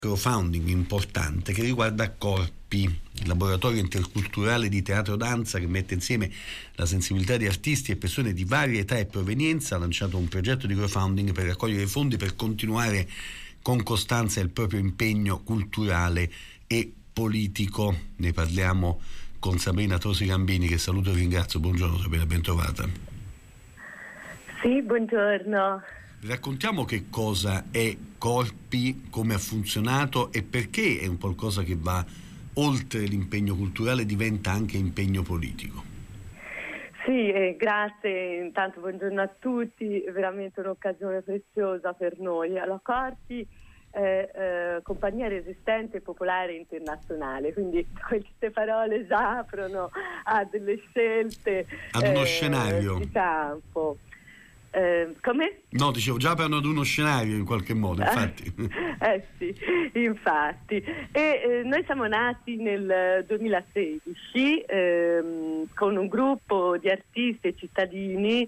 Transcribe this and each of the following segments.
crowdfunding importante che riguarda Corpi, il laboratorio interculturale di teatro danza che mette insieme la sensibilità di artisti e persone di varia età e provenienza. Ha lanciato un progetto di crowdfunding per raccogliere fondi per continuare con costanza il proprio impegno culturale e politico. Ne parliamo con Sabrina Tosi Gambini, che saluto e ringrazio. Buongiorno Sabrina, ben trovata. Sì, buongiorno. Raccontiamo che cosa è Corpi, come ha funzionato e perché è un qualcosa che va oltre l'impegno culturale, diventa anche impegno politico. Sì, grazie, intanto buongiorno a tutti, è veramente un'occasione preziosa per noi. Allora, Corpi è compagnia resistente popolare internazionale, quindi queste parole già aprono a delle scelte ad uno scenario di campo. Come? No, dicevo, già aprono ad uno scenario in qualche modo, infatti. Sì, infatti. E noi siamo nati nel 2016 con un gruppo di artisti e cittadini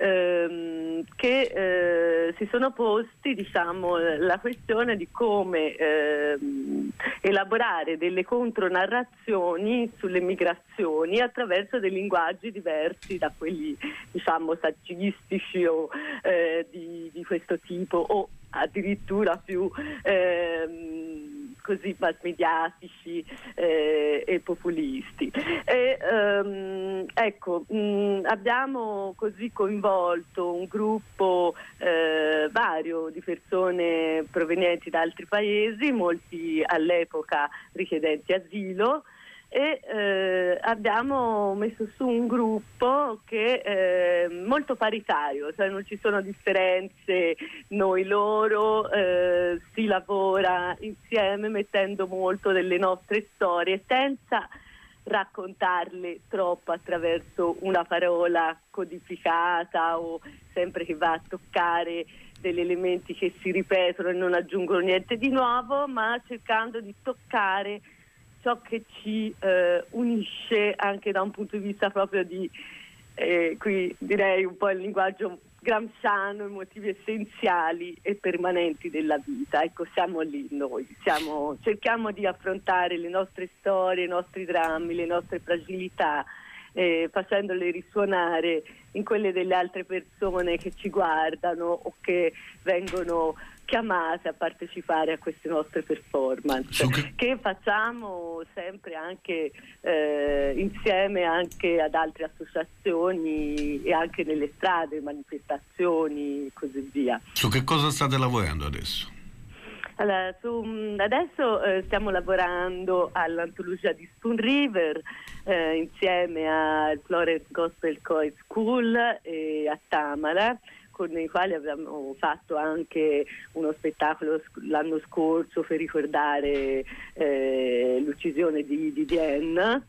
che si sono posti, diciamo, la questione di come elaborare delle contronarrazioni sulle migrazioni attraverso dei linguaggi diversi da quelli, diciamo, saggistici o di questo tipo, o addirittura più così mass mediatici e populisti. Abbiamo così coinvolto un gruppo vario di persone provenienti da altri paesi, molti all'epoca richiedenti asilo, e abbiamo messo su un gruppo che è molto paritario, cioè non ci sono differenze noi loro, si lavora insieme mettendo molto delle nostre storie senza raccontarle troppo attraverso una parola codificata o sempre che va a toccare degli elementi che si ripetono e non aggiungono niente di nuovo, ma cercando di toccare ciò che ci unisce anche da un punto di vista proprio di, qui direi un po' il linguaggio gramsciano, i motivi essenziali e permanenti della vita. Ecco, siamo lì noi, cerchiamo di affrontare le nostre storie, i nostri drammi, le nostre fragilità, facendole risuonare in quelle delle altre persone che ci guardano o che vengono chiamate a partecipare a queste nostre performance, che facciamo sempre anche insieme anche ad altre associazioni e anche nelle strade, manifestazioni e così via. Su che cosa state lavorando adesso? Allora, adesso stiamo lavorando all'antologia di Spoon River insieme al Florence Gospel Choir School e a Tamara, con i quali abbiamo fatto anche uno spettacolo l'anno scorso per ricordare l'uccisione di Diane.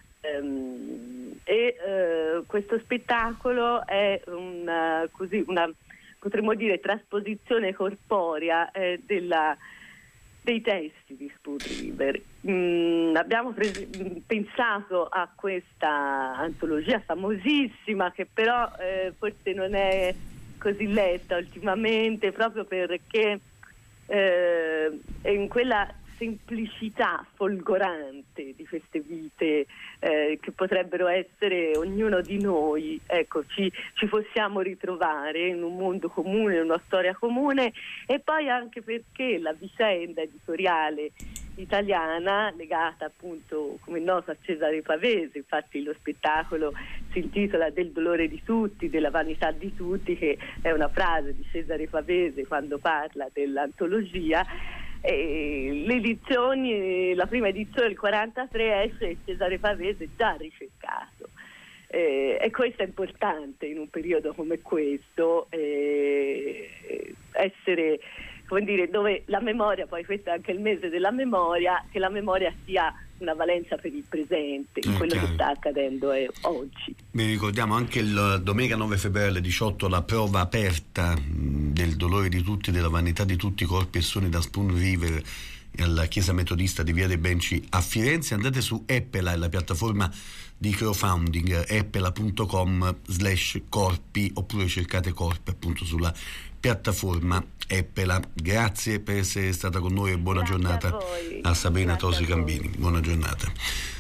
Questo spettacolo è una potremmo dire trasposizione corporea dei testi di Spoon River. Abbiamo pensato a questa antologia famosissima, che però forse non è così letta ultimamente, proprio perché è in quella semplicità folgorante di queste vite che potrebbero essere ognuno di noi. Ecco, ci possiamo ritrovare in un mondo comune, in una storia comune, e poi anche perché la vicenda editoriale italiana legata appunto come noto a Cesare Pavese, infatti lo spettacolo si intitola Del dolore di tutti, della vanità di tutti, che è una frase di Cesare Pavese quando parla dell'antologia. Le edizioni, la prima edizione del 43 esce Cesare Pavese già ricercato, e questo è importante in un periodo come questo, essere, come dire, dove la memoria, poi questo è anche il mese della memoria, che la memoria sia una valenza per il presente, in quello che sta accadendo oggi. Mi ricordiamo anche il domenica 9 febbraio alle 18 la prova aperta del dolore di tutti, della vanità di tutti, corpi e suoni da Spoon River, alla Chiesa Metodista di Via dei Benci a Firenze. Andate su Epela, la piattaforma di crowdfunding, epela.com/corpi, oppure cercate Corpi appunto sulla piattaforma Epela. Grazie per essere stata con noi e buona giornata a Sabrina Tosi Cambini. Buona giornata.